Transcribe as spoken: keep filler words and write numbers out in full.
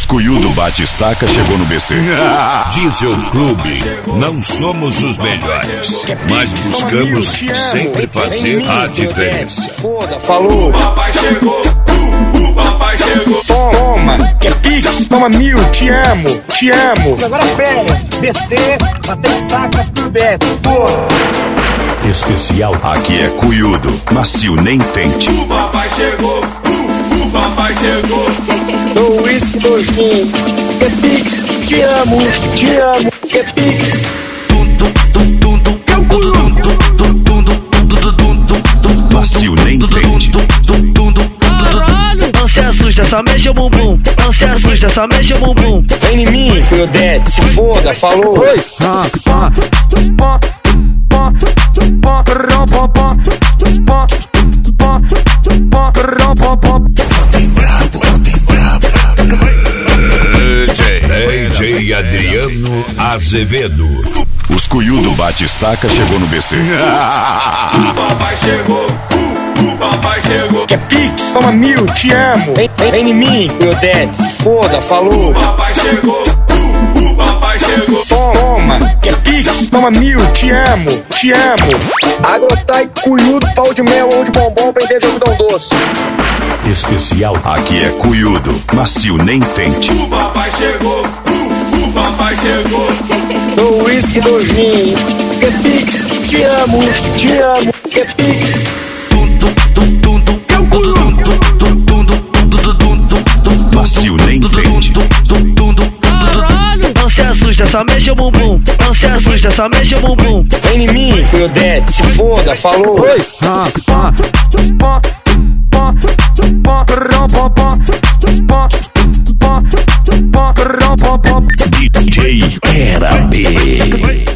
Cuiudo Bate-Estaca chegou no B C. Diesel Clube, não somos os melhores, mas buscamos sempre fazer a diferença. Falou, o papai chegou, o papai chegou. Toma, quer Pix? Toma mil, te amo, te amo. Agora férias, B C, Bate-Estacas por Beto, porra. Especial, aqui é Cuiudo, macio nem tente. O papai chegou, o, o papai chegou. Dou uísque, dou gin. Quer Pix? Te amo, te amo. Quer Pix? Macio nem tente. Não se assusta, só mexe o bumbum. Não se assusta, só mexe o bumbum. Vem em mim, Cuiudete, se foda, falou. Oi. Só tem brabo, só tem brabo. D J Adriano Azevedo. Os Cuiudo Bate-Estaca chegou no B C. O papai chegou, o, o papai chegou. Quer Pix? Toma mil, te amo. Vem, vem, vem em mim, Cuiudete, se foda, falou. O papai chegou, o, o papai chegou. Toma, quer Pix? Toma mil, te amo, te amo. Agrotai, Cuiudo, pau de mel ou de bombom, prender de algodão doce. Especial, aqui é Cuiudo, macio nem tente. O papai chegou, o, o papai chegou. Dou uísque, dou gin. Quer Pix? Te amo, te amo. Quer Pix? Macio nem tente. Não se assusta, só mexe o bumbum. Não se assusta, só mexe o bumbum. Vem em mim, Cuiudete, se foda, falou. Oi. D J Era B.